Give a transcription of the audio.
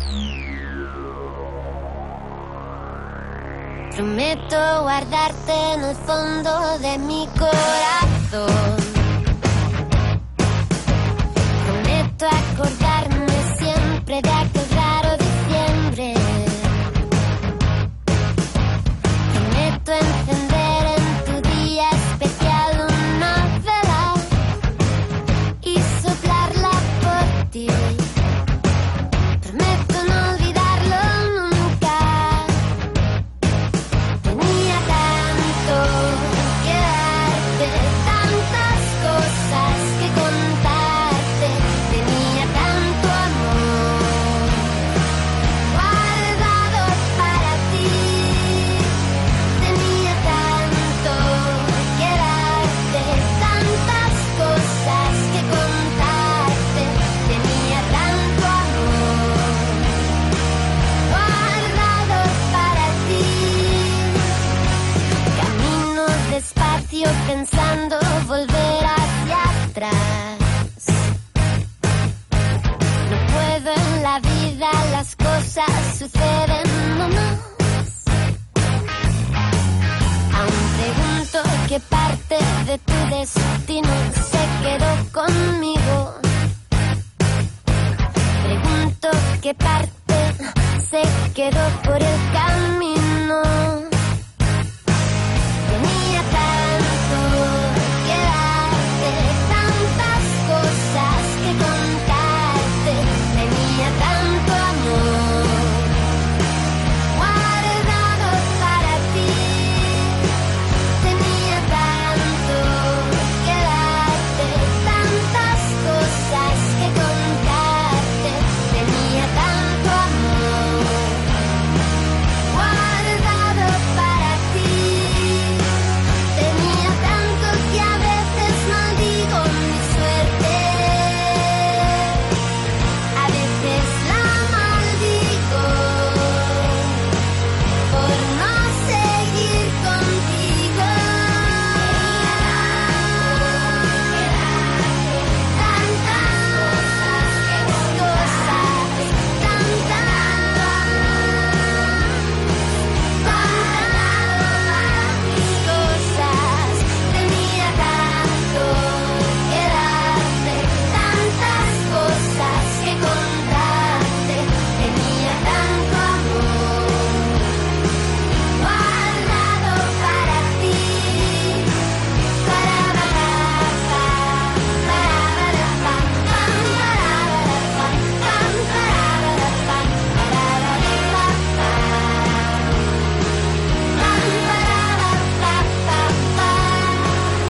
Prometo guardarte en el fondo de mi corazón. Prometo acordarme siempre de aquel raro diciembre. Prometo encender en tu día especial una vela y soplarla por ti. Prometo no olvidarlo nunca. Tenía tanto que darte, tantas cosas que contarte. Tenía tanto amor guardado para ti. Tenía tanto que darte, tantas cosas que contarte. Tenía tanto amor guardado para ti. Camino despacio pensando volver hacia atrás. No puedo en la vida, las cosas suceden nomás. Aún pregunto qué parte de tu destino se quedó conmigo. Pregunto qué parte se quedó por el camino.